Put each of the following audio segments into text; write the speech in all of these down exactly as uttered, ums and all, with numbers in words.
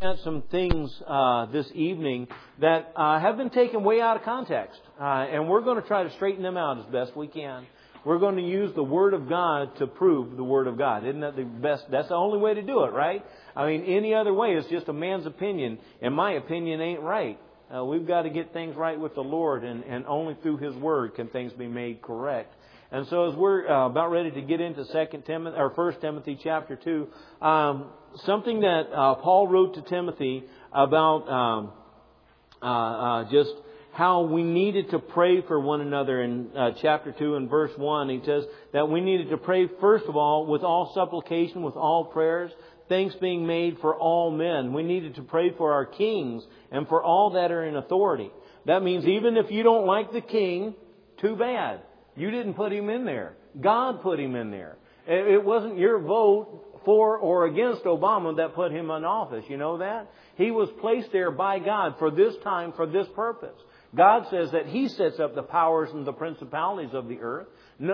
At some things uh, this evening that uh, have been taken way out of context, uh, and we're going to try to straighten them out as best we can. We're going to use the Word of God to prove the Word of God. Isn't that the best? That's the only way to do it, right? I mean, any other way is just a man's opinion, and my opinion ain't right. Uh, we've got to get things right with the Lord, and, and only through His Word can things be made correct. And so, as we're uh, about ready to get into Second Timothy or First Timothy chapter two, um, something that uh, Paul wrote to Timothy about um, uh, uh, just how we needed to pray for one another in uh, chapter two and verse one. He says that we needed to pray first of all with all supplication, with all prayers, thanks being made for all men. We needed to pray for our kings and for all that are in authority. That means even if you don't like the king, too bad. You didn't put him in there. God put him in there. It wasn't your vote for or against Obama that put him in office. You know that? He was placed there by God for this time, for this purpose. God says that He sets up the powers and the principalities of the earth.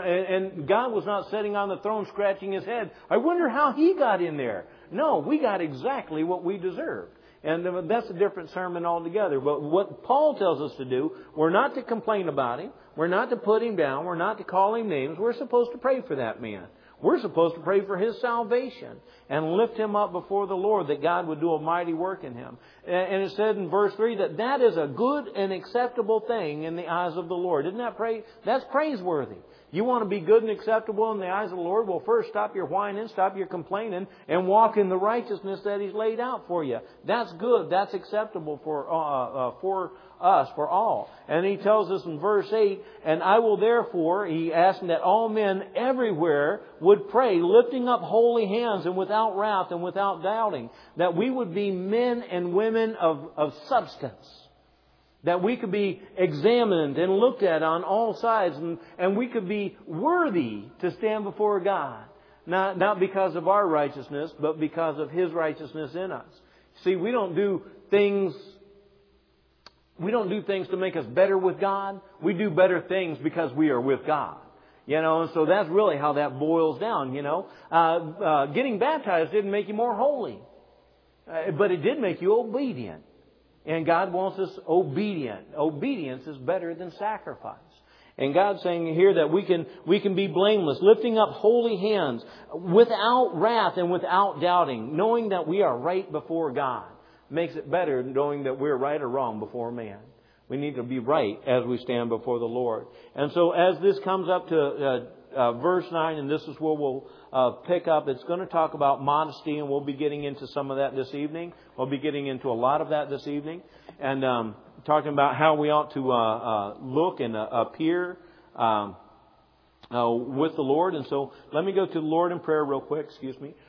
And God was not sitting on the throne scratching His head. I wonder how He got in there. No, we got exactly what we deserved. And that's a different sermon altogether. But what Paul tells us to do, we're not to complain about him. We're not to put him down. We're not to call him names. We're supposed to pray for that man. We're supposed to pray for his salvation and lift him up before the Lord, that God would do a mighty work in him. And it said in verse three that that is a good and acceptable thing in the eyes of the Lord. Isn't that praise? That's praiseworthy. You want to be good and acceptable in the eyes of the Lord? Well, first stop your whining, stop your complaining, and walk in the righteousness that He's laid out for you. That's good. That's acceptable for uh, uh, for us, for all. And He tells us in verse eight, and I will therefore, He asked that all men everywhere would pray, lifting up holy hands and without wrath and without doubting, that we would be men and women of, of substance. That we could be examined and looked at on all sides, and, and we could be worthy to stand before God. Not, not because of our righteousness, but because of His righteousness in us. See, we don't do things, we don't do things to make us better with God. We do better things because we are with God. You know, and so that's really how that boils down, you know. Uh, uh, getting baptized didn't make you more holy, uh, but it did make you obedient. And God wants us obedient. Obedience is better than sacrifice. And God's saying here that we can we can be blameless, lifting up holy hands without wrath and without doubting, knowing that we are right before God. Makes it better knowing that we're right or wrong before man. We need to be right as we stand before the Lord. And so as this comes up to uh, uh, verse nine, and this is where we'll uh, pick up, it's going to talk about modesty, and we'll be getting into some of that this evening. We'll be getting into a lot of that this evening. And um, talking about how we ought to uh, uh, look and uh, appear um, uh, with the Lord. And so let me go to the Lord in prayer real quick, excuse me,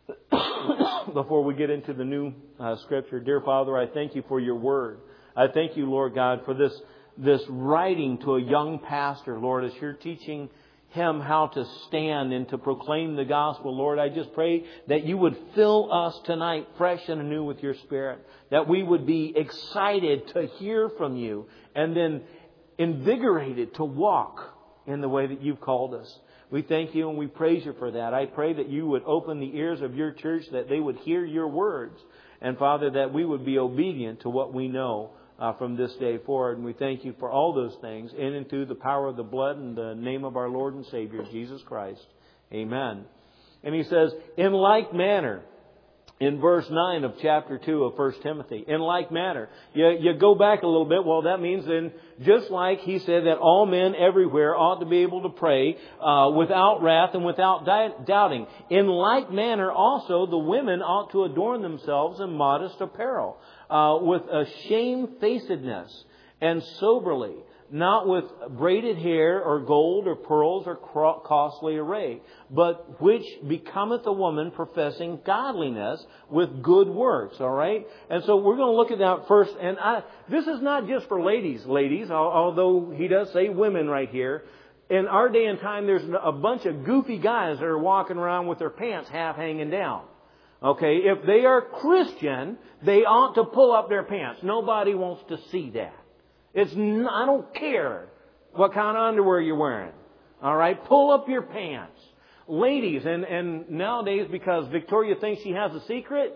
before we get into the new uh, scripture. Dear Father, I thank You for Your word. I thank You, Lord God, for this this writing to a young pastor, Lord, as You're teaching him how to stand and to proclaim the gospel. Lord, I just pray that You would fill us tonight fresh and anew with Your Spirit, that we would be excited to hear from You and then invigorated to walk in the way that You've called us. We thank You and we praise You for that. I pray that You would open the ears of Your church, that they would hear Your words. And Father, that we would be obedient to what we know uh, from this day forward. And we thank You for all those things in and through the power of the blood and the name of our Lord and Savior, Jesus Christ. Amen. And he says, in like manner, in verse nine of chapter two of First Timothy, in like manner. You, you go back a little bit. Well, that means then, just like he said that all men everywhere ought to be able to pray uh, without wrath and without di- doubting. In like manner also the women ought to adorn themselves in modest apparel, uh, with a shamefacedness and soberly, not with braided hair or gold or pearls or costly array, but which becometh a woman professing godliness with good works. All right? And so we're going to look at that first. And I, this is not just for ladies, ladies, although he does say women right here. In our day and time, there's a bunch of goofy guys that are walking around with their pants half hanging down. Okay? If they are Christian, they ought to pull up their pants. Nobody wants to see that. It's not, I don't care what kind of underwear you're wearing. All right? Pull up your pants. Ladies, and, and nowadays, because Victoria thinks she has a secret,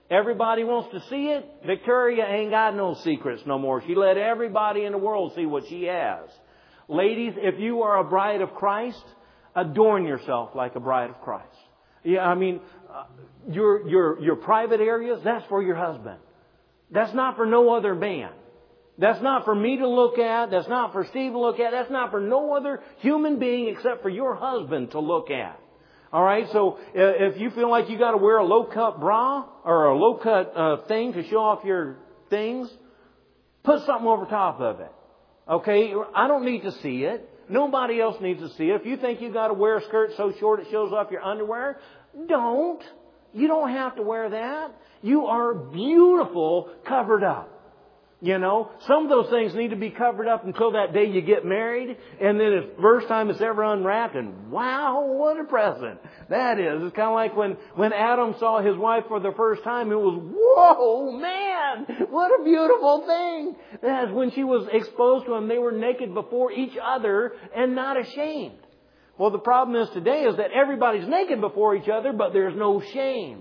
Everybody wants to see it. Victoria ain't got no secrets no more. She let everybody in the world see what she has. Ladies, if you are a bride of Christ, adorn yourself like a bride of Christ. Yeah, I mean, uh, your your your private areas, that's for your husband. That's not for no other man. That's not for me to look at. That's not for Steve to look at. That's not for no other human being except for your husband to look at. All right, so if you feel like you got to wear a low-cut bra or a low-cut uh, thing to show off your things, put something over top of it. Okay, I don't need to see it. Nobody else needs to see it. If you think you got to wear a skirt so short it shows off your underwear, don't. You don't have to wear that. You are beautiful covered up. You know, some of those things need to be covered up until that day you get married. And then it's the first time it's ever unwrapped. And wow, what a present that is. It's kind of like when, when Adam saw his wife for the first time. It was, whoa, man, what a beautiful thing. That's when she was exposed to him. They were naked before each other and not ashamed. Well, the problem is today is that everybody's naked before each other, but there's no shame.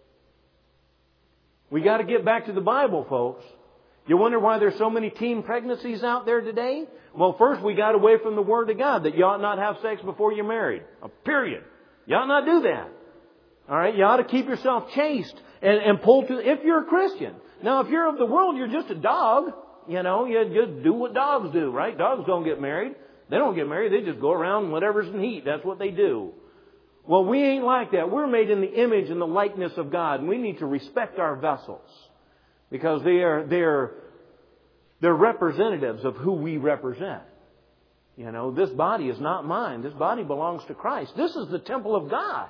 We got to get back to the Bible, folks. You wonder why there's so many teen pregnancies out there today? Well, first we got away from the Word of God that you ought not have sex before you're married. A period. You ought not do that. All right? You ought to keep yourself chaste and, and pull to, if you're a Christian. Now, if you're of the world, you're just a dog. You know, you just do what dogs do, right? Dogs don't get married. They don't get married. They just go around whatever's in heat. That's what they do. Well, we ain't like that. We're made in the image and the likeness of God, and we need to respect our vessels. Because they are, they're, they're representatives of who we represent. You know, this body is not mine. This body belongs to Christ. This is the temple of God.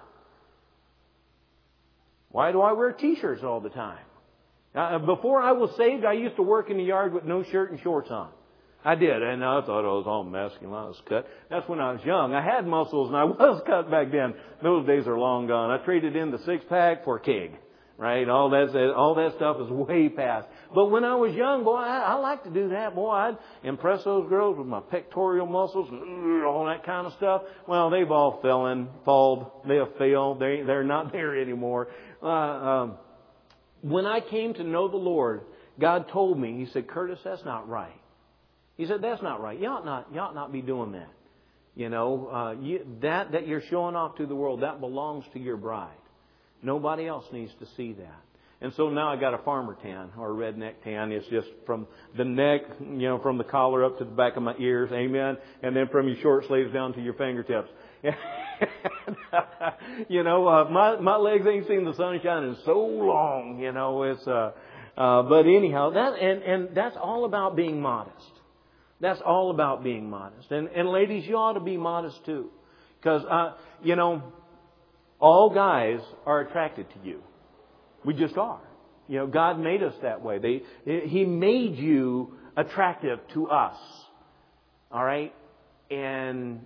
Why do I wear T-shirts all the time? Now, before I was saved, I used to work in the yard with no shirt and shorts on. I did, and I thought I was all masculine. I was cut. That's when I was young. I had muscles, and I was cut back then. Those days are long gone. I traded in the six-pack for a keg. Right? All that, all that stuff is way past. But when I was young, boy, I, I like to do that. Boy, I'd impress those girls with my pectoral muscles and all that kind of stuff. Well, they've all fallen, falled. They have failed. They, they're not there anymore. Uh, um, when I came to know the Lord, God told me, He said, Curtis, that's not right. He said, that's not right. You ought not, you ought not be doing that. You know, uh, you, that, that you're showing off to the world, that belongs to your bride. Nobody else needs to see that. And so now I got a farmer tan or a redneck tan. It's just from the neck, you know, from the collar up to the back of my ears. Amen. And then from your short sleeves down to your fingertips. you know, uh, my, my legs ain't seen the sunshine in so long, you know, it's, uh, uh, but anyhow, that, and, and that's all about being modest. That's all about being modest. And, and ladies, you ought to be modest too. Because, uh, you know, all guys are attracted to you. We just are. You know, God made us that way. They, He made you attractive to us. All right? And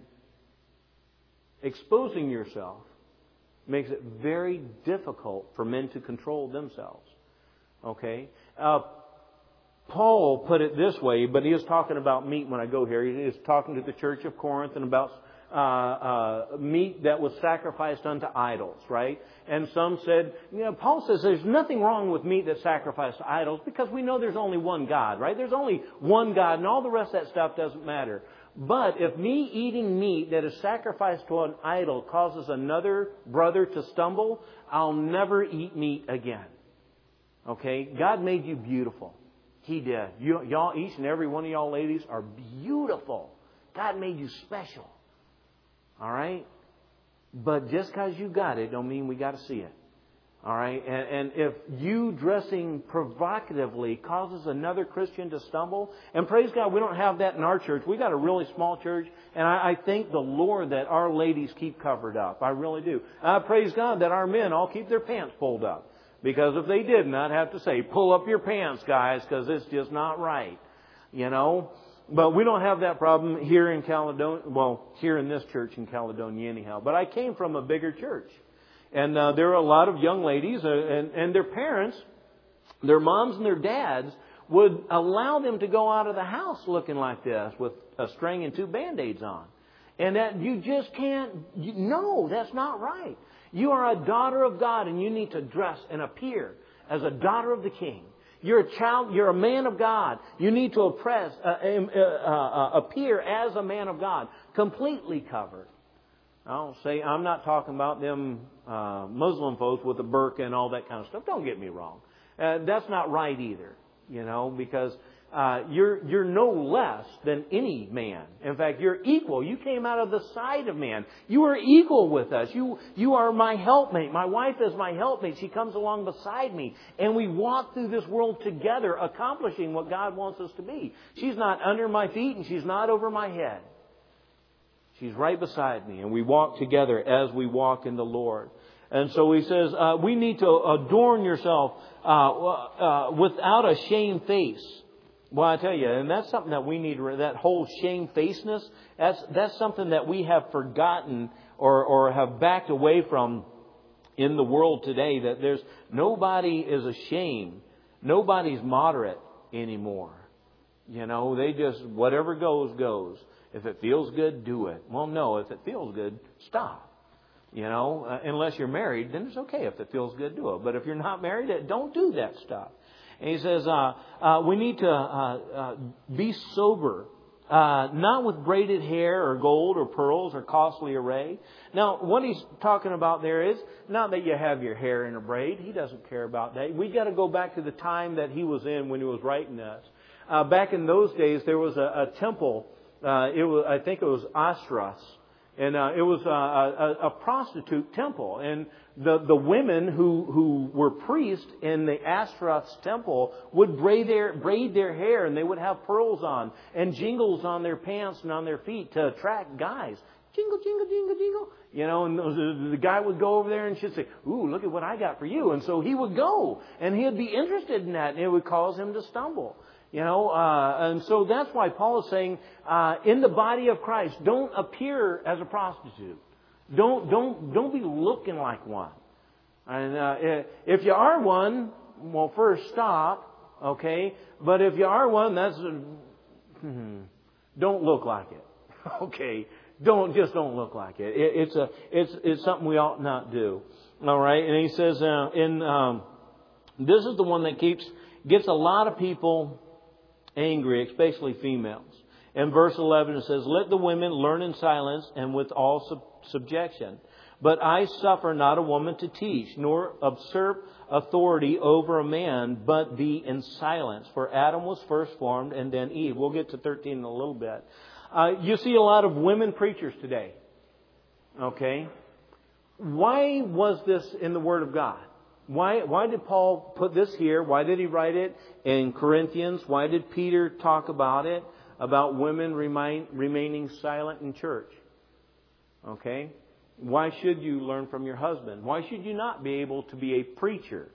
exposing yourself makes it very difficult for men to control themselves. Okay? Uh, Paul put it this way, but he is talking about meat when I go here. He is talking to the church of Corinth and about Uh, uh, meat that was sacrificed unto idols, right? And some said, you know, Paul says there's nothing wrong with meat that's sacrificed to idols because we know there's only one God, right? There's only one God and all the rest of that stuff doesn't matter. But if me eating meat that is sacrificed to an idol causes another brother to stumble, I'll never eat meat again. Okay? God made you beautiful. He did. You, y'all, each and every one of y'all ladies are beautiful. God made you special. All right? But just because you got it don't mean we got to see it. All right? And, and if you dressing provocatively causes another Christian to stumble, and praise God, we don't have that in our church. We got a really small church, and I, I thank the Lord that our ladies keep covered up. I really do. I praise God that our men all keep their pants pulled up. Because if they didn't, I'd have to say, pull up your pants, guys, because it's just not right. You know? But we don't have that problem here in Caledonia, well, here in this church in Caledonia anyhow. But I came from a bigger church. And uh, there are a lot of young ladies uh, and, and their parents, their moms and their dads would allow them to go out of the house looking like this with a string and two Band-Aids on. And that you just can't, you, no, that's not right. You are a daughter of God and you need to dress and appear as a daughter of the King. You're a child, you're a man of God. You need to oppress, uh, uh, uh, appear as a man of God, completely covered. I don't say, I'm not talking about them uh, Muslim folks with the burqa and all that kind of stuff. Don't get me wrong. Uh, that's not right either, you know, because uh, you're you're no less than any man. In fact, you're equal. You came out of the side of man. You are equal with us. You you are my helpmate. My wife is my helpmate. She comes along beside me, and we walk through this world together, accomplishing what God wants us to be. She's not under my feet, and she's not over my head. She's right beside me, and we walk together as we walk in the Lord. And so he says, uh, we need to adorn yourself uh, uh, without a shame face. Well, I tell you, and that's something that we need, that whole shamefacedness, that's, that's something that we have forgotten or, or have backed away from in the world today, that there's nobody is ashamed. Nobody's moderate anymore. You know, they just, whatever goes, goes. If it feels good, do it. Well, no, if it feels good, stop. You know, uh, unless you're married, then it's okay. If it feels good, do it. But if you're not married, don't do that stuff. And he says, uh, uh, we need to uh, uh, be sober, uh, not with braided hair or gold or pearls or costly array. Now, what he's talking about there is not that you have your hair in a braid. He doesn't care about that. We got to go back to the time that he was in when he was writing this. Uh, back in those days, there was a, a temple. Uh, it was, I think it was Astras. And uh, it was a, a, a prostitute temple. And the, the women who, who were priests in the Astras temple would braid their, braid their hair, and they would have pearls on and jingles on their pants and on their feet to attract guys. Jingle, jingle, jingle, jingle. You know, and the, the guy would go over there and she'd say, ooh, look at what I got for you. And so he would go, and he'd be interested in that, and it would cause him to stumble. You know, uh, and so that's why Paul is saying, uh, in the body of Christ, don't appear as a prostitute. Don't, don't, don't be looking like one. And, uh, if you are one, well, first stop, okay? But if you are one, that's, hmm, don't look like it. Okay? Don't, just don't look like it. it it's a, it's, it's something we ought not do. All right? And he says, uh, in, um, this is the one that keeps, gets a lot of people angry, especially females. In verse eleven it says, let the women learn in silence and with all sub- subjection. But I suffer not a woman to teach, nor usurp authority over a man, but be in silence. For Adam was first formed, and then Eve. We'll get to thirteen in a little bit. Uh, you see a lot of women preachers today. Okay? Why was this in the Word of God? Why, why did Paul put this here? Why did he write it in Corinthians? Why did Peter talk about it? About women remain, remaining silent in church. Okay? Why should you learn from your husband? Why should you not be able to be a preacher?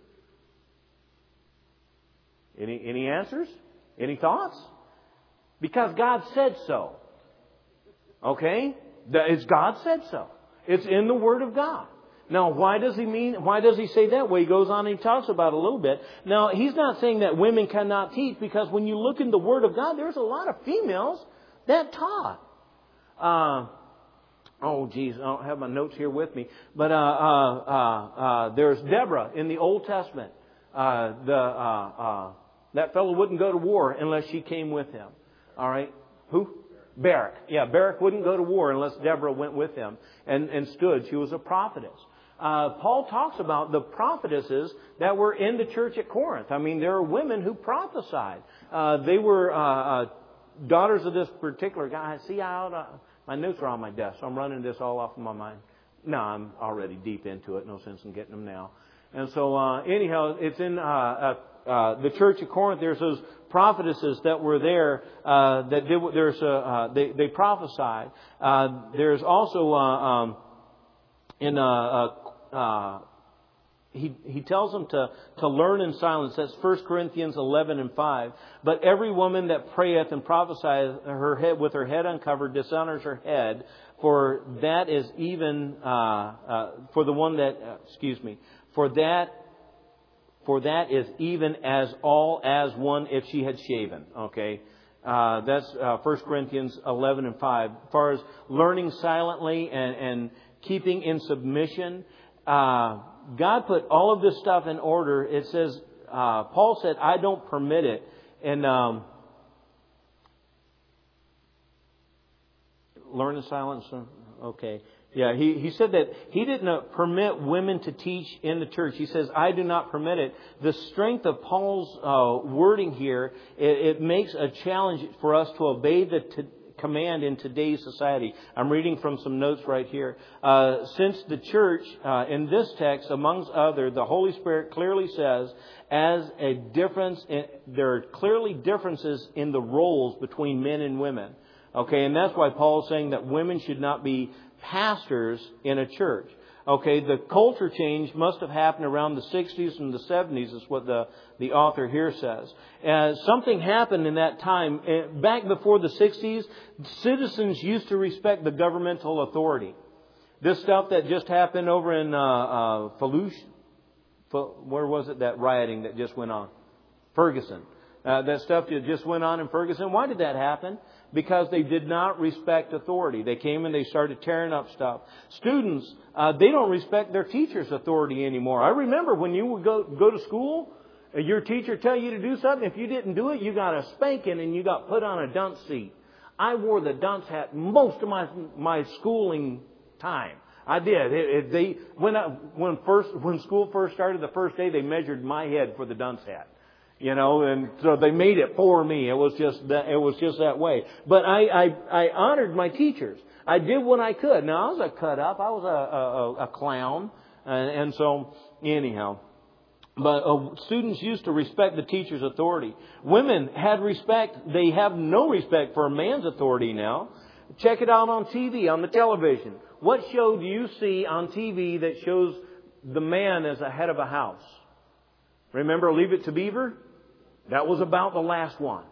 Any, any answers? Any thoughts? Because God said so. Okay? It's God said so. It's in the Word of God. Now, why does he mean, why does he say that? Well, he goes on and he talks about it a little bit. Now, he's not saying that women cannot teach, because when you look in the Word of God, there's a lot of females that taught. Uh, oh, geez, I don't have my notes here with me. But uh, uh, uh, uh, there's Deborah in the Old Testament. Uh, the uh, uh, that fellow wouldn't go to war unless she came with him. All right? Who? Barak. Yeah, Barak wouldn't go to war unless Deborah went with him and, and stood. She was a prophetess. Uh, Paul talks about the prophetesses that were in the church at Corinth. I mean, there are women who prophesied. Uh, they were uh, uh, daughters of this particular guy. See how uh, my notes are on my desk, so I'm running this all off of my mind. No, I'm already deep into it. No sense in getting them now. And so, uh, anyhow, it's in uh, uh, uh, the church at Corinth. There's those prophetesses that were there. Uh, that did, there's a, uh, they they prophesied. Uh, there's also uh, um, in uh, uh, uh, he he tells them to to learn in silence. That's First Corinthians eleven and five. But every woman that prayeth and prophesieth her head with her head uncovered dishonors her head. For that is even uh, uh, for the one that uh, excuse me. For that, for that is even as all as one if she had shaven. Okay, uh, that's uh, First Corinthians eleven and five. As far as learning silently and, and keeping in submission, uh, God put all of this stuff in order. It says, uh, Paul said, I don't permit it. And um, learn in silence. Okay. Yeah, he, he said that he didn't permit women to teach in the church. He says, I do not permit it. The strength of Paul's uh, wording here, it, it makes a challenge for us to obey the t- command in today's society. I'm reading from some notes right here. Uh, since the church, uh, in this text, amongst other, the Holy Spirit clearly says, as a difference, in, there are clearly differences in the roles between men and women. Okay, and that's why Paul is saying that women should not be pastors in a church. Okay, the culture change must have happened around the sixties and the seventies is what the, the author here says. Uh, something happened in that time. Uh, back before the sixties, citizens used to respect the governmental authority. This stuff that just happened over in uh, uh, Fallujah, where was it, that rioting that just went on? Ferguson. Uh, that stuff that just went on in Ferguson. Why did that happen? Because they did not respect authority. They came and they started tearing up stuff. Students, uh, they don't respect their teacher's authority anymore. I remember when you would go go to school, your teacher tell you to do something. If you didn't do it, you got a spanking and you got put on a dunce seat. I wore the dunce hat most of my my schooling time. I did. It, it, they when I, when first when school first started, the first day they measured my head for the dunce hat. You know, and so they made it for me. It was just that, it was just that way. But I, I, I honored my teachers. I did what I could. Now, I was a cut up. I was a, a, a clown. And, and so, anyhow. But uh, students used to respect the teacher's authority. Women had respect. They have no respect for a man's authority now. Check it out on T V, on the television. What show do you see on T V that shows the man as a head of a house? Remember Leave It to Beaver? That was about the last one.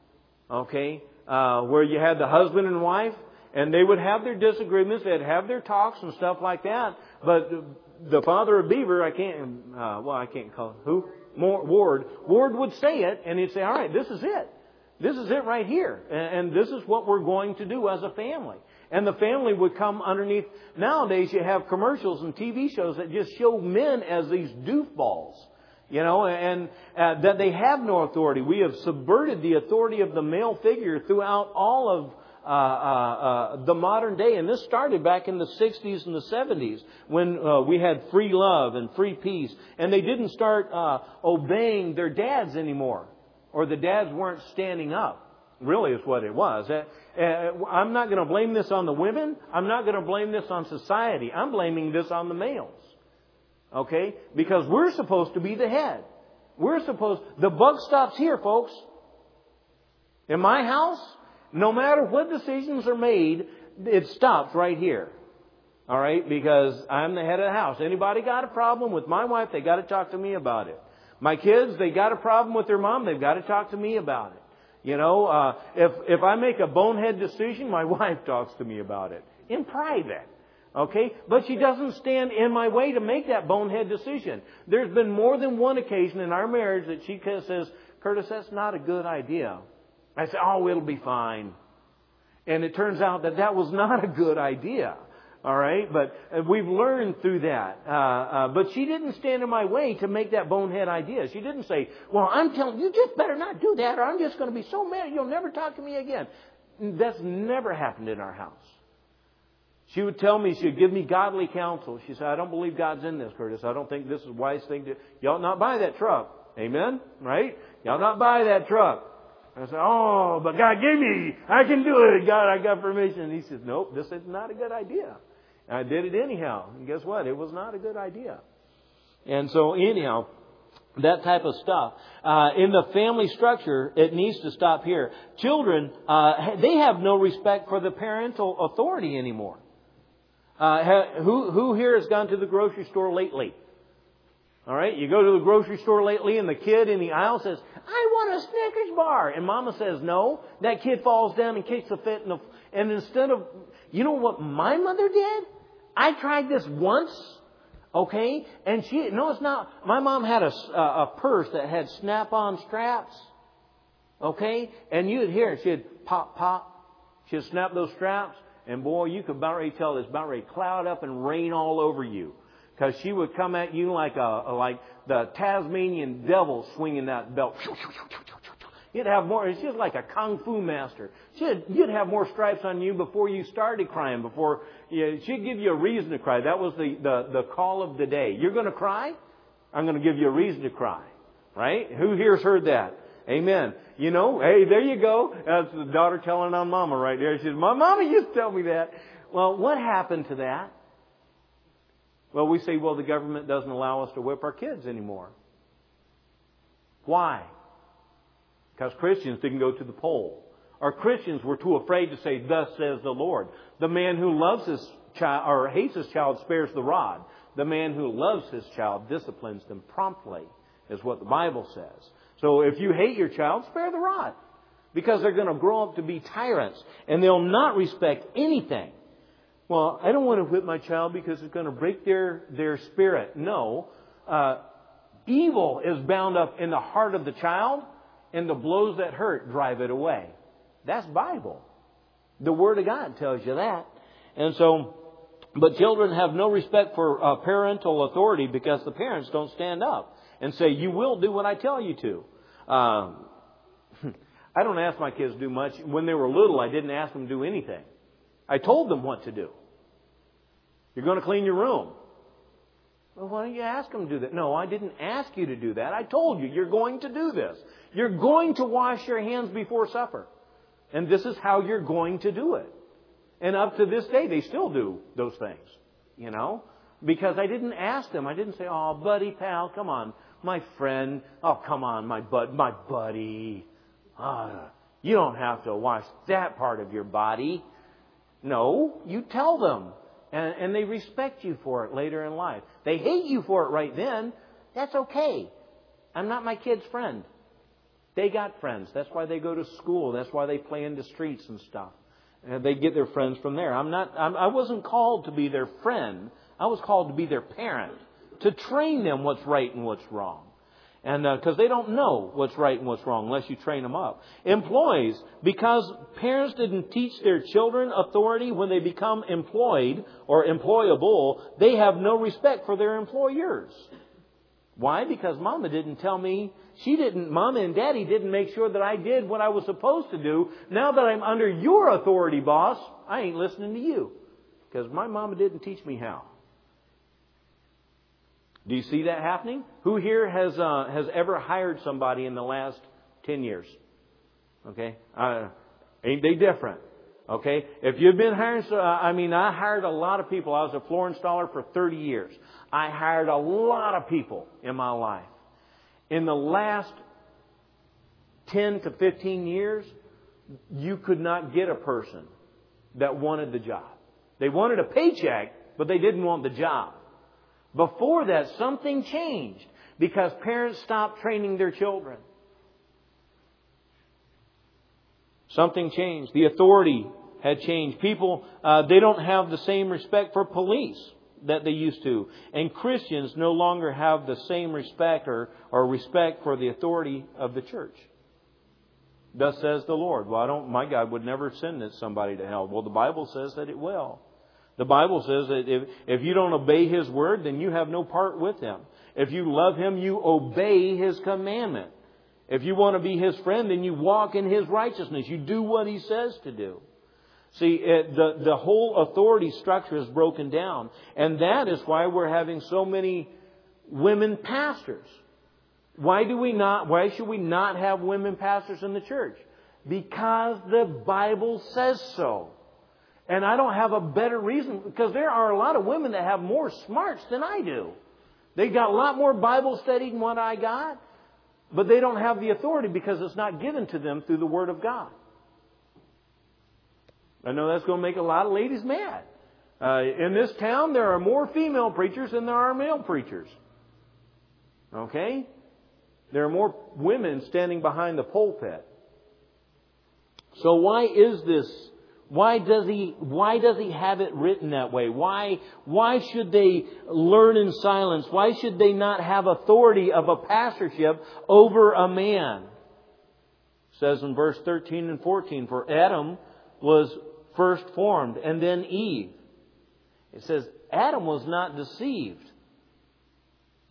Okay? Uh, where you had the husband and wife, and they would have their disagreements, they'd have their talks and stuff like that. But the father of Beaver, I can't, uh, well, I can't call it, who? Ward. Ward would say it, and he'd say, all right, this is it. This is it right here. And, and this is what we're going to do as a family. And the family would come underneath. Nowadays, you have commercials and T V shows that just show men as these doofballs. You know, and uh, that they have no authority. We have subverted the authority of the male figure throughout all of uh, uh, uh, the modern day. And this started back in the sixties and the seventies when uh, we had free love and free peace. And they didn't start uh, obeying their dads anymore. Or the dads weren't standing up. Really is what it was. Uh, uh, I'm not going to blame this on the women. I'm not going to blame this on society. I'm blaming this on the males. Okay? Because we're supposed to be the head. We're supposed... The buck stops here, folks. In my house, no matter what decisions are made, it stops right here. All right? Because I'm the head of the house. Anybody got a problem with my wife, they got to talk to me about it. My kids, they got a problem with their mom, they've got to talk to me about it. You know, uh, if, if I make a bonehead decision, my wife talks to me about it. In private. Okay? But she doesn't stand in my way to make that bonehead decision. There's been more than one occasion in our marriage that she says, Curtis, that's not a good idea. I say, oh, it'll be fine. And it turns out that that was not a good idea. All right? But we've learned through that. Uh, uh, but she didn't stand in my way to make that bonehead idea. She didn't say, well, I'm telling you, you just better not do that or I'm just going to be so mad you'll never talk to me again. That's never happened in our house. She would tell me, she would give me godly counsel. She said, I don't believe God's in this, Curtis. I don't think this is a wise thing to... You ought not buy that truck. Amen? Right? You ought not buy that truck. I said, oh, but God gave me. I can do it. God, I got permission. And he says, nope, this is not a good idea. And I did it anyhow. And guess what? It was not a good idea. And so anyhow, that type of stuff. Uh, in the family structure, it needs to stop here. Children, uh, they have no respect for the parental authority anymore. Uh, who, who here has gone to the grocery store lately? All right, you go to the grocery store lately and the kid in the aisle says, I want a Snickers bar. And Mama says no. That kid falls down and kicks a fit. In the, and instead of, you know what my mother did? I tried this once. Okay. And she, no, it's not. My mom had a, a purse that had snap-on straps. Okay. And you'd hear it. She'd pop, pop. She'd snap those straps. And boy, you could about ready tell it's about ready to cloud up and rain all over you. Because she would come at you like a like the Tasmanian devil swinging that belt. You'd have more. It's just like a kung fu master. She'd, you'd have more stripes on you before you started crying. Before you, she'd give you a reason to cry. That was the, the, the call of the day. You're going to cry? I'm going to give you a reason to cry. Right? Who here's heard that? Amen. You know, hey, there you go. That's the daughter telling on mama right there. She says, my mama used to tell me that. Well, what happened to that? Well, we say, well, the government doesn't allow us to whip our kids anymore. Why? Because Christians didn't go to the poll. Or Christians were too afraid to say, thus says the Lord. The man who loves his child or hates his child spares the rod. The man who loves his child disciplines them promptly, is what the Bible says. So if you hate your child, spare the rod. Because they're going to grow up to be tyrants. And they'll not respect anything. Well, I don't want to whip my child because it's going to break their, their spirit. No. Uh, evil is bound up in the heart of the child, and the blows that hurt drive it away. That's Bible. The Word of God tells you that. And so, but children have no respect for uh, parental authority because the parents don't stand up and say, you will do what I tell you to. Um, I don't ask my kids to do much. When they were little, I didn't ask them to do anything. I told them what to do. You're going to clean your room. Well, why don't you ask them to do that? No, I didn't ask you to do that. I told you, you're going to do this. You're going to wash your hands before supper. And this is how you're going to do it. And up to this day, they still do those things. You know? Because I didn't ask them. I didn't say, oh, buddy, pal, come on. My friend. Oh, come on, my bud, my buddy. Ah, you don't have to wash that part of your body. No, you tell them. And, and they respect you for it later in life. They hate you for it right then. That's okay. I'm not my kid's friend. They got friends. That's why they go to school. That's why they play in the streets and stuff. And they get their friends from there. I'm not. I'm, I wasn't called to be their friend. I was called to be their parent. To train them what's right and what's wrong. And because uh, they don't know what's right and what's wrong unless you train them up. Employees, because parents didn't teach their children authority when they become employed or employable, they have no respect for their employers. Why? Because Mama didn't tell me, she didn't, Mama and Daddy didn't make sure that I did what I was supposed to do. Now that I'm under your authority, boss, I ain't listening to you. Because my Mama didn't teach me how. Do you see that happening? Who here has uh, has ever hired somebody in the last ten years? Okay, uh, ain't they different? Okay, if you've been hiring, uh, I mean, I hired a lot of people. I was a floor installer for thirty years. I hired a lot of people in my life. In the last ten to fifteen years, you could not get a person that wanted the job. They wanted a paycheck, but they didn't want the job. Before that, something changed because parents stopped training their children. Something changed. The authority had changed. People, uh, they don't have the same respect for police that they used to. And Christians no longer have the same respect or, or respect for the authority of the church. Thus says the Lord. Well, I don't, my God would never send somebody to hell. Well, the Bible says that it will. The Bible says that if, if you don't obey His word, then you have no part with Him. If you love Him, you obey His commandment. If you want to be His friend, then you walk in His righteousness. You do what He says to do. See, it, the, the whole authority structure is broken down. And that is why we're having so many women pastors. Why do we not, why should we not have women pastors in the church? Because the Bible says so. And I don't have a better reason, because there are a lot of women that have more smarts than I do. They got a lot more Bible study than what I got, but they don't have the authority because it's not given to them through the Word of God. I know that's going to make a lot of ladies mad. Uh, in this town, there are more female preachers than there are male preachers. Okay? There are more women standing behind the pulpit. So why is this? Why does he, why does he have it written that way? Why, why should they learn in silence? Why should they not have authority of a pastorship over a man? It says in verse thirteen and fourteen, for Adam was first formed and then Eve. It says Adam was not deceived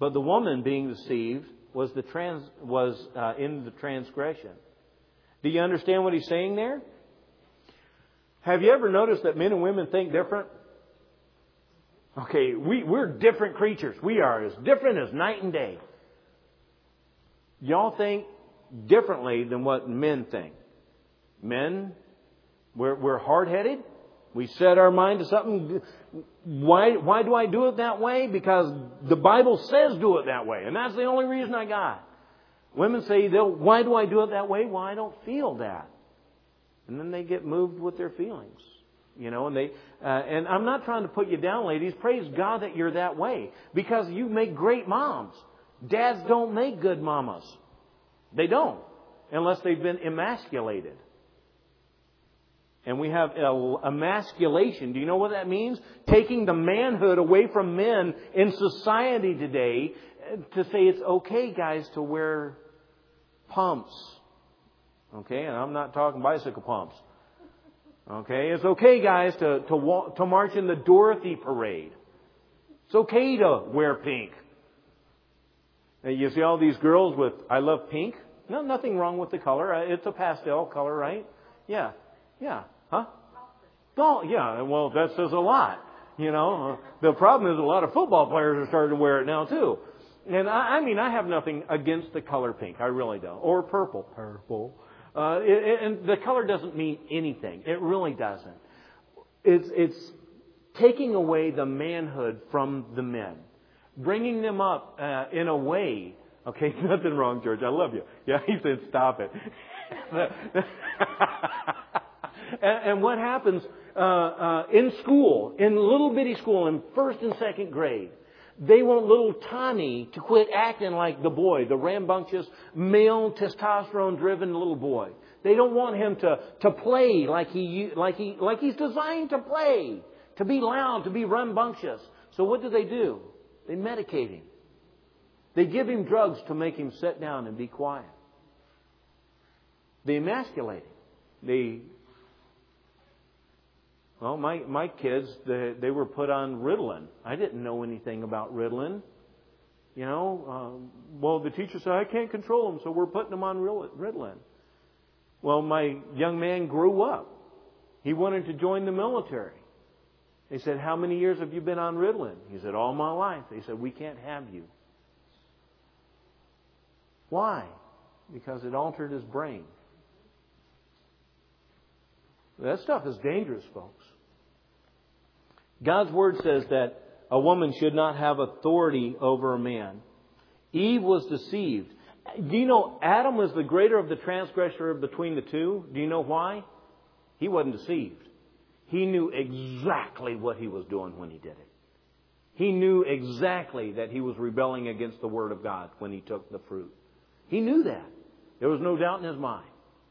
But the woman being deceived was the trans was uh, in the transgression. Do you understand what he's saying there? Have you ever noticed that men and women think different? Okay, we, we're different creatures. We are as different as night and day. Y'all think differently than what men think. Men, we're, we're hard-headed. We set our mind to something. Why, why do I do it that way? Because the Bible says do it that way. And that's the only reason I got. Women say, why do I do it that way? Well, I don't feel that. And then they get moved with their feelings. You know, and they, uh, and I'm not trying to put you down, ladies. Praise God that you're that way. Because you make great moms. Dads don't make good mamas. They don't. Unless they've been emasculated. And we have emasculation. Do you know what that means? Taking the manhood away from men in society today to say it's okay, guys, to wear pumps. Okay, and I'm not talking bicycle pumps. Okay, it's okay, guys, to to walk, to march in the Dorothy parade. It's okay to wear pink. And you see all these girls with "I love pink." No, nothing wrong with the color. It's a pastel color, right? Yeah, yeah, huh? Oh, yeah. Well, that says a lot. You know, the problem is a lot of football players are starting to wear it now too. And I, I mean, I have nothing against the color pink. I really don't. Or purple. Purple. Uh, it, and the color doesn't mean anything. It really doesn't. It's, it's taking away the manhood from the men. Bringing them up uh, in a way. Okay, nothing wrong, George. I love you. Yeah, he said stop it. and, and what happens uh, uh, in school, in little bitty school, in first and second grade, they want little Tommy to quit acting like the boy, the rambunctious, male, testosterone-driven little boy. They don't want him to, to play like he like he like he's designed to play, to be loud, to be rambunctious. So what do they do? They medicate him. They give him drugs to make him sit down and be quiet. They emasculate him. They Well, my, my kids, they, they were put on Ritalin. I didn't know anything about Ritalin. You know, um, well, the teacher said, I can't control them, so we're putting them on Ritalin. Well, my young man grew up. He wanted to join the military. They said, how many years have you been on Ritalin? He said, all my life. They said, we can't have you. Why? Because it altered his brain. That stuff is dangerous, folks. God's Word says that a woman should not have authority over a man. Eve was deceived. Do you know Adam was the greater of the transgressor between the two? Do you know why? He wasn't deceived. He knew exactly what he was doing when he did it. He knew exactly that he was rebelling against the Word of God when he took the fruit. He knew that. There was no doubt in his mind.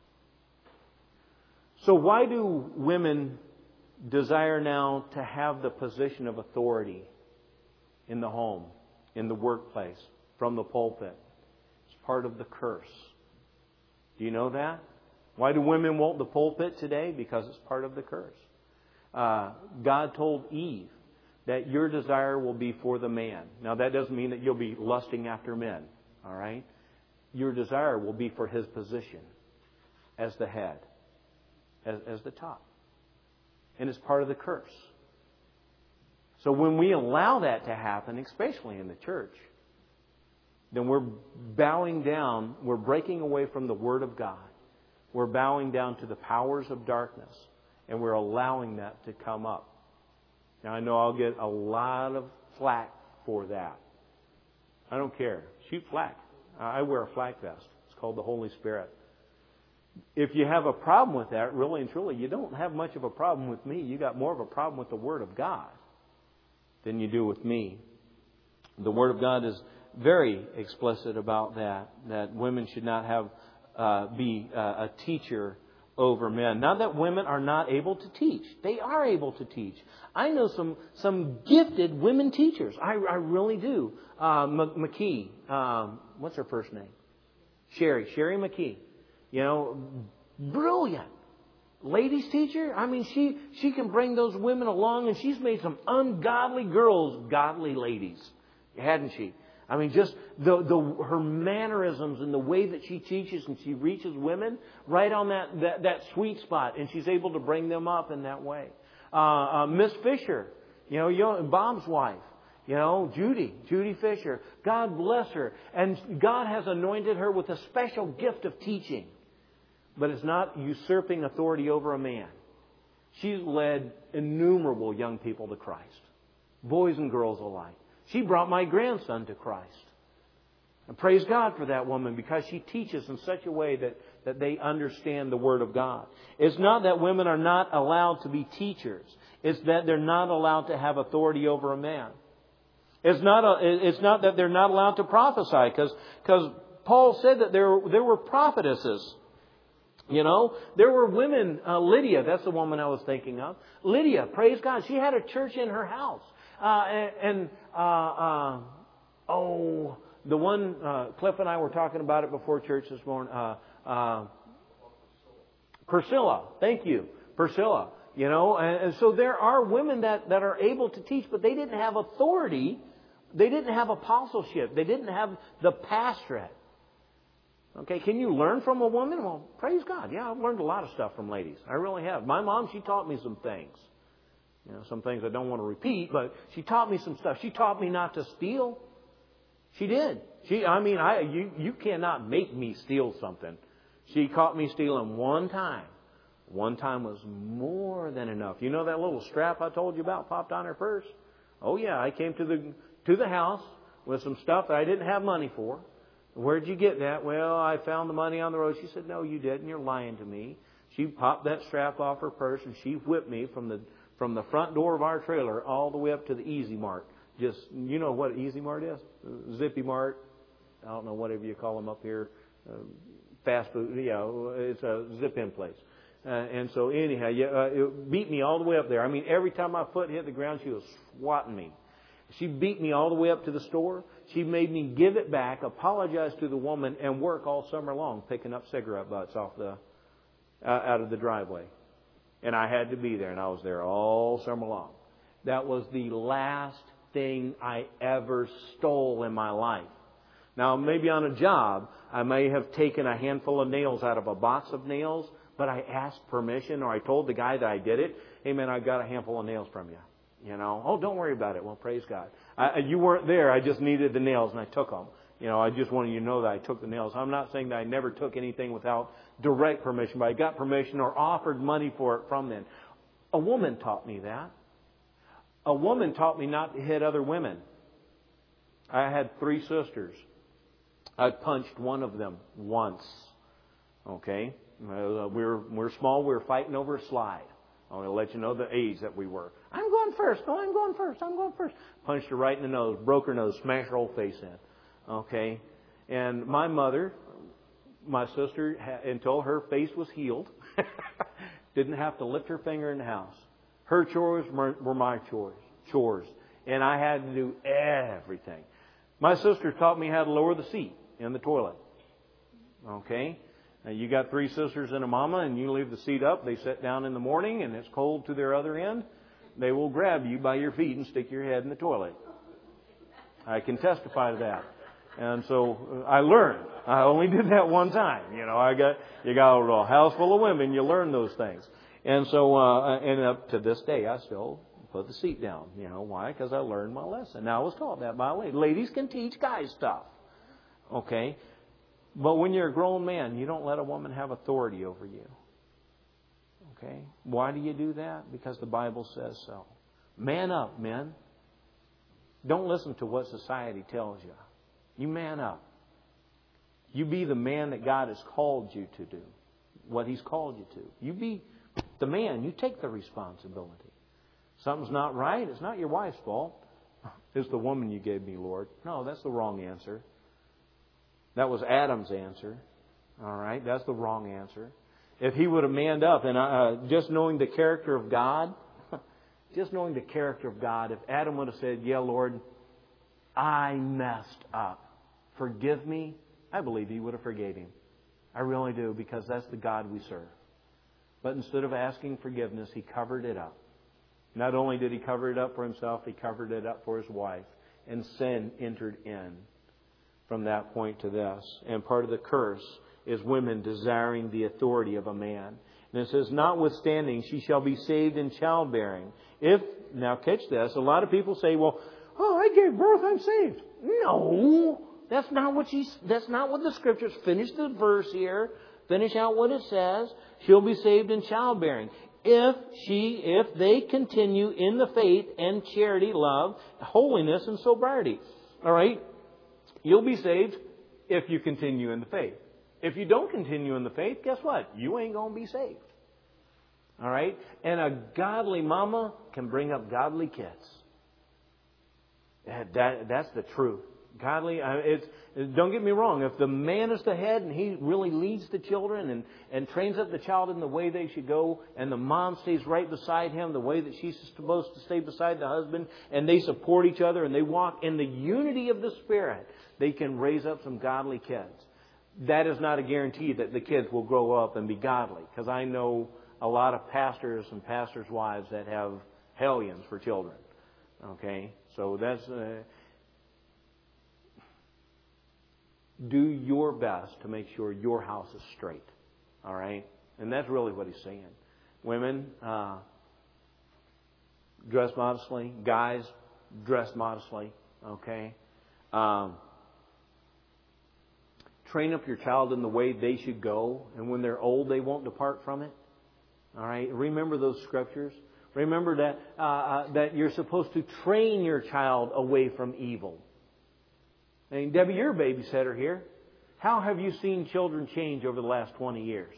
So why do women desire now to have the position of authority in the home, in the workplace, from the pulpit? It's part of the curse. Do you know that? Why do women want the pulpit today? Because it's part of the curse. Uh, God told Eve that your desire will be for the man. Now that doesn't mean that you'll be lusting after men. All right? Your desire will be for his position as the head. As, as the top. And it's part of the curse. So when we allow that to happen, especially in the church, then we're bowing down, we're breaking away from the Word of God. We're bowing down to the powers of darkness. And we're allowing that to come up. Now I know I'll get a lot of flack for that. I don't care. Shoot flack. I wear a flak vest. It's called the Holy Spirit. If you have a problem with that, really and truly, you don't have much of a problem with me. You got more of a problem with the Word of God than you do with me. The Word of God is very explicit about that, that women should not have uh, be uh, a teacher over men. Not that women are not able to teach. They are able to teach. I know some some gifted women teachers. I, I really do. Uh, McKee. Um, what's her first name? Sherry. Sherry McKee. You know, brilliant. Ladies teacher. I mean, she, she can bring those women along, and she's made some ungodly girls godly ladies. Hadn't she? I mean, just the, the her mannerisms and the way that she teaches, and she reaches women right on that, that, that sweet spot, and she's able to bring them up in that way. Uh, uh, Miss Fisher, you know, you know, Bob's wife, you know, Judy, Judy Fisher. God bless her. And God has anointed her with a special gift of teaching. But it's not usurping authority over a man. She's led innumerable young people to Christ. Boys and girls alike. She brought my grandson to Christ. And praise God for that woman, because she teaches in such a way that, that they understand the Word of God. It's not that women are not allowed to be teachers. It's that they're not allowed to have authority over a man. It's not, a, it's not that they're not allowed to prophesy, because because Paul said that there, there were prophetesses. You know, there were women, uh, Lydia, that's the woman I was thinking of. Lydia, praise God, she had a church in her house. Uh, and, and uh, uh, oh, the one, uh, Cliff and I were talking about it before church this morning. Uh, uh, Priscilla, thank you, Priscilla. You know, and, and so there are women that, that are able to teach, but they didn't have authority. They didn't have apostleship. They didn't have the pastorate. Okay, can you learn from a woman? Well, praise God. Yeah, I've learned a lot of stuff from ladies. I really have. My mom, she taught me some things. You know, some things I don't want to repeat, but she taught me some stuff. She taught me not to steal. She did. She, I mean, I you you cannot make me steal something. She caught me stealing one time. One time was more than enough. You know that little strap I told you about popped on her purse? Oh yeah, I came to the to the house with some stuff that I didn't have money for. Where'd you get that? Well, I found the money on the road. She said, no, you didn't. You're lying to me. She popped that strap off her purse and she whipped me from the from the front door of our trailer all the way up to the Easy Mart. Just, you know what Easy Mart is? Zippy Mart. I don't know, whatever you call them up here. Uh, fast food. Yeah, it's a zip-in place. Uh, and so anyhow, yeah, uh, it beat me all the way up there. I mean, every time my foot hit the ground, she was swatting me. She beat me all the way up to the store. She made me give it back, apologize to the woman, and work all summer long picking up cigarette butts off the uh, out of the driveway. And I had to be there, and I was there all summer long. That was the last thing I ever stole in my life. Now, maybe on a job, I may have taken a handful of nails out of a box of nails, but I asked permission, or I told the guy that I did it, hey man, I got a handful of nails from you. You know, oh, don't worry about it. Well, praise God. I, you weren't there. I just needed the nails, and I took them. You know, I just wanted you to know that I took the nails. I'm not saying that I never took anything without direct permission, but I got permission or offered money for it from them. A woman taught me that. A woman taught me not to hit other women. I had three sisters. I punched one of them once. Okay? Uh, we were, we were small. We were fighting over a slide. I'm going to let you know the age that we were. I'm going first. No, I'm going first. I'm going first. Punched her right in the nose, broke her nose, smashed her whole face in. Okay? And my mother, my sister, until her face was healed, didn't have to lift her finger in the house. Her chores were my chores. Chores. And I had to do everything. My sister taught me how to lower the seat in the toilet. Okay? Now, you got three sisters and a mama, and you leave the seat up. They sit down in the morning, and it's cold to their other end. They will grab you by your feet and stick your head in the toilet. I can testify to that. And so I learned. I only did that one time. You know, I got you got a house full of women. You learn those things. And so, uh, and up to this day, I still put the seat down. You know why? Because I learned my lesson. Now I was taught that by a lady. Ladies can teach guys stuff. Okay. But when you're a grown man, you don't let a woman have authority over you. Okay? Why do you do that? Because the Bible says so. Man up, men. Don't listen to what society tells you. You man up. You be the man that God has called you to do. What He's called you to. You be the man. You take the responsibility. Something's not right. It's not your wife's fault. It's the woman you gave me, Lord. No, that's the wrong answer. That was Adam's answer. All right, that's the wrong answer. If he would have manned up and uh, just knowing the character of God, just knowing the character of God, if Adam would have said, yeah, Lord, I messed up. Forgive me, I believe He would have forgave him. I really do, because that's the God we serve. But instead of asking forgiveness, he covered it up. Not only did he cover it up for himself, he covered it up for his wife. And sin entered in. from that point to this. And part of the curse is women desiring the authority of a man. And it says, notwithstanding, she shall be saved in childbearing. If, now catch this, a lot of people say, well, oh, I gave birth, I'm saved. No, that's not what she's, that's not what the Scriptures, finish the verse here, finish out what it says. She'll be saved in childbearing. If she, if they continue in the faith and charity, love, holiness, and sobriety. All right? You'll be saved if you continue in the faith. If you don't continue in the faith, guess what? You ain't going to be saved. All right? And a godly mama can bring up godly kids. That, that's the truth. Godly, it's, don't get me wrong. If the man is the head and he really leads the children and, and trains up the child in the way they should go, and the mom stays right beside him the way that she's supposed to stay beside the husband, and they support each other and they walk in the unity of the Spirit, they can raise up some godly kids. That is not a guarantee that the kids will grow up and be godly, because I know a lot of pastors and pastors' wives that have hellions for children. Okay, so that's uh, do your best to make sure your house is straight. All right, and that's really what he's saying. Women, uh, dress modestly. Guys, dress modestly. Okay. Um, Train up your child in the way they should go, and when they're old, they won't depart from it. All right. Remember those scriptures. Remember that uh, uh, that you're supposed to train your child away from evil. And Debbie, you're a babysitter here. How have you seen children change over the last twenty years?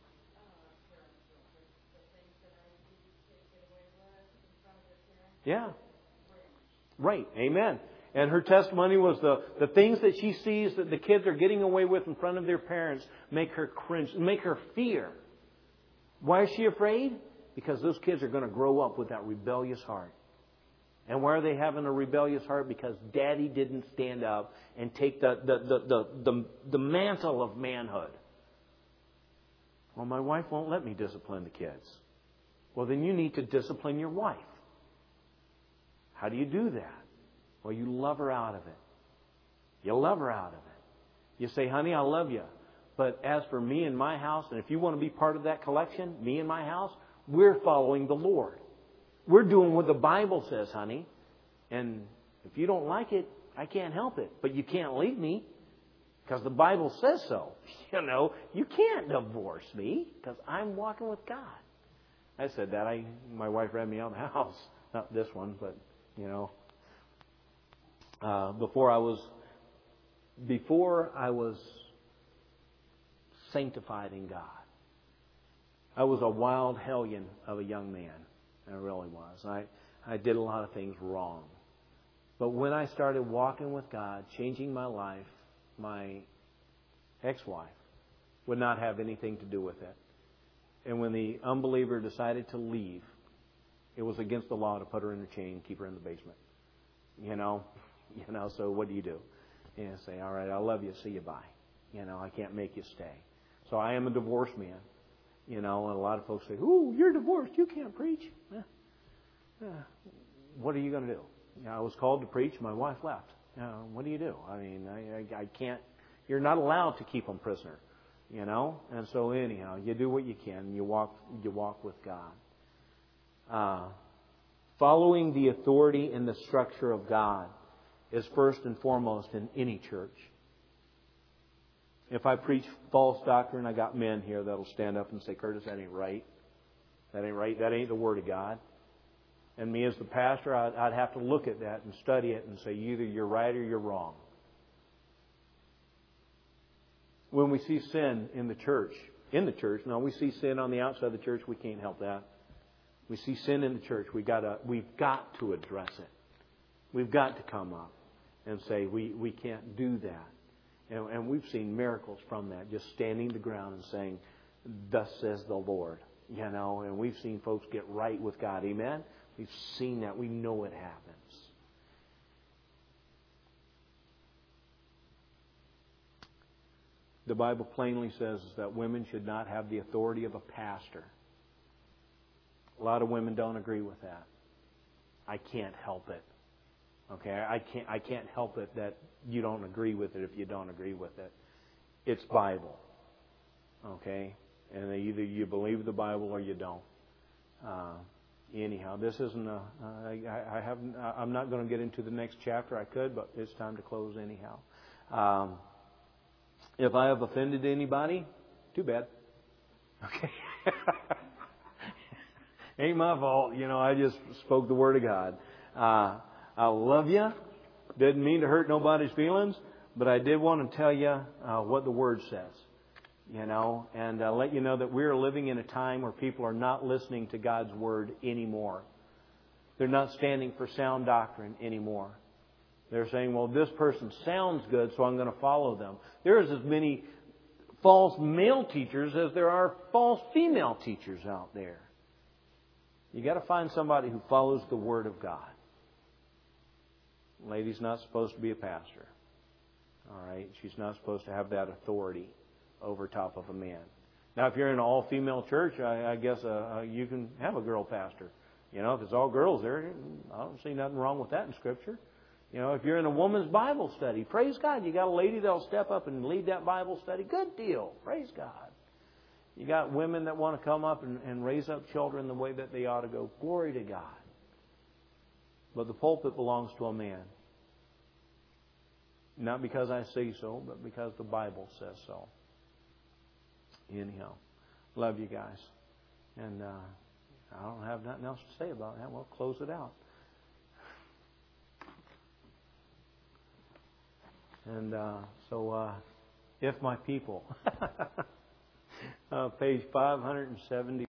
Yeah. Right. Amen. And her testimony was the, the things that she sees that the kids are getting away with in front of their parents make her cringe, make her fear. Why is she afraid? Because those kids are going to grow up with that rebellious heart. And why are they having a rebellious heart? Because Daddy didn't stand up and take the, the, the, the, the, the mantle of manhood. Well, my wife won't let me discipline the kids. Well, then you need to discipline your wife. How do you do that? Well, you love her out of it. You love her out of it. You say, honey, I love you. But as for me and my house, and if you want to be part of that collection, me and my house, we're following the Lord. We're doing what the Bible says, honey. And if you don't like it, I can't help it. But you can't leave me because the Bible says so. You know, you can't divorce me because I'm walking with God. I said that. I my wife ran me out of the house. Not this one, but, you know. Uh, before I was, before I was sanctified in God, I was a wild hellion of a young man. I really was. I, I did a lot of things wrong. But when I started walking with God, changing my life, my ex-wife would not have anything to do with it. And when the unbeliever decided to leave, it was against the law to put her in a chain and keep her in the basement. You know? You know, so what do you do? You know, say, all right, I love you, see you, bye. You know, I can't make you stay. So I am a divorced man. You know, and a lot of folks say, ooh, you're divorced, you can't preach. Eh, eh, what are you going to do? You know, I was called to preach, my wife left. You know, what do you do? I mean, I, I, I can't, you're not allowed to keep them prisoner. You know? And so anyhow, you do what you can. You walk, you walk with God. Uh, following the authority and the structure of God is first and foremost in any church. If I preach false doctrine, I got men here that'll stand up and say, Curtis, that ain't right. That ain't right. That ain't the Word of God. And me as the pastor, I'd, I'd have to look at that and study it and say, either you're right or you're wrong. When we see sin in the church, in the church, now we see sin on the outside of the church, we can't help that. We see sin in the church, we gotta, we've got to address it. We've got to come up and say, we, we can't do that. And, and we've seen miracles from that, just standing the ground and saying, thus says the Lord. You know, and we've seen folks get right with God. Amen? We've seen that. We know it happens. The Bible plainly says that women should not have the authority of a pastor. A lot of women don't agree with that. I can't help it. Okay, I can't I can't help it that you don't agree with it if you don't agree with it. It's Bible. Okay, and either you believe the Bible or you don't. Uh, anyhow, this isn't a. Uh, I, I haven't. I'm not going to get into the next chapter. I could, but it's time to close anyhow. Um, if I have offended anybody, too bad. Okay. Ain't my fault. You know, I just spoke the Word of God. Uh, I love you. Didn't mean to hurt nobody's feelings, but I did want to tell you uh, what the Word says. You know, and uh, let you know that we're living in a time where people are not listening to God's Word anymore. They're not standing for sound doctrine anymore. They're saying, well, this person sounds good, so I'm going to follow them. There's as many false male teachers as there are false female teachers out there. You got to find somebody who follows the Word of God. Lady's not supposed to be a pastor. All right? She's not supposed to have that authority over top of a man. Now, if you're in an all-female church, I, I guess uh, uh, you can have a girl pastor. You know, if it's all girls there, I don't see nothing wrong with that in Scripture. You know, if you're in a woman's Bible study, praise God. You got a lady that'll step up and lead that Bible study. Good deal. Praise God. You got women that want to come up and, and raise up children the way that they ought to go. Glory to God. But the pulpit belongs to a man. Not because I say so, but because the Bible says so. Anyhow, love you guys. And uh, I don't have nothing else to say about that. We'll close it out. And uh, so, uh, if my people, uh, page five hundred seventy.